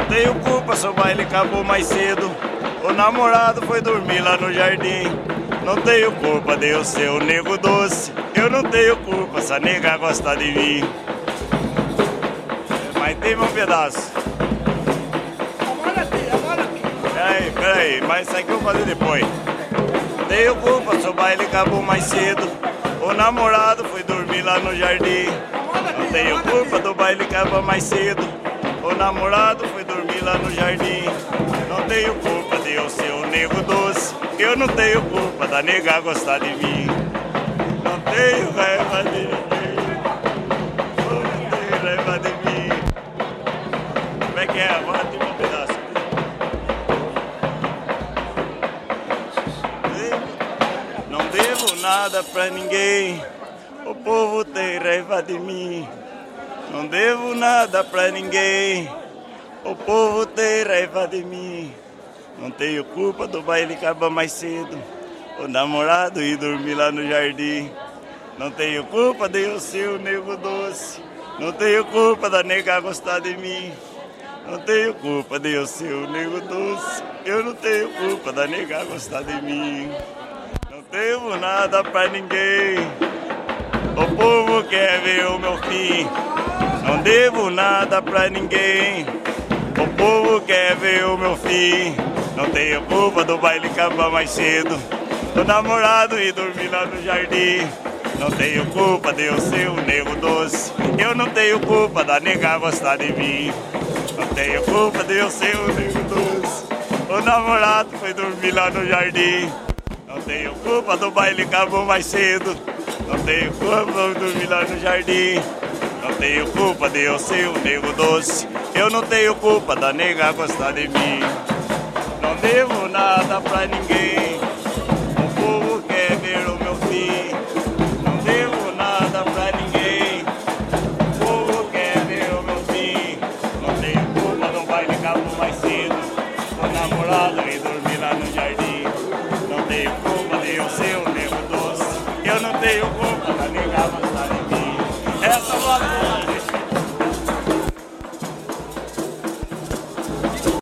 tenho culpa se o baile acabou mais cedo. O namorado foi dormir lá no jardim. Não tenho culpa de eu ser o nego doce. Eu não tenho culpa se a nega gosta de mim. Mas teve um pedaço. Peraí, mas isso aqui eu vou fazer depois. Tenho culpa se o baile acabou mais cedo. O namorado foi dormir lá no jardim. Não tenho culpa do baile acabar mais cedo. O namorado foi dormir lá no jardim. Não tenho culpa de eu ser o nego doce. Eu não tenho culpa da nega gostar de mim. Não tenho raiva de mim. Não tenho raiva de mim. Como é que é? Agora tem um pedaço. Não devo nada pra ninguém. O povo tem raiva de mim. Não devo nada pra ninguém. O povo tem raiva de mim. Não tenho culpa do baile acabar mais cedo. O namorado ir dormir lá no jardim. Não tenho culpa de eu ser o nego doce. Não tenho culpa da nega gostar de mim. Não tenho culpa de eu ser o nego doce. Eu não tenho culpa da nega gostar de mim. Não devo nada pra ninguém. O povo quer ver o meu fim. Não devo nada pra ninguém. O povo quer ver o meu fim. Não tenho culpa do baile acabar mais cedo. Do namorado ir dormir lá no jardim. Não tenho culpa de eu ser o nego doce. Eu não tenho culpa da nega gostar de mim. Não tenho culpa de eu ser o nego doce. O namorado foi dormir lá no jardim. Não tenho culpa do baile acabou mais cedo. Não tenho culpa de dormir lá no jardim. Não tenho culpa de eu ser o nego doce. Eu não tenho culpa da nega gostar de mim. Não devo nada pra ninguém.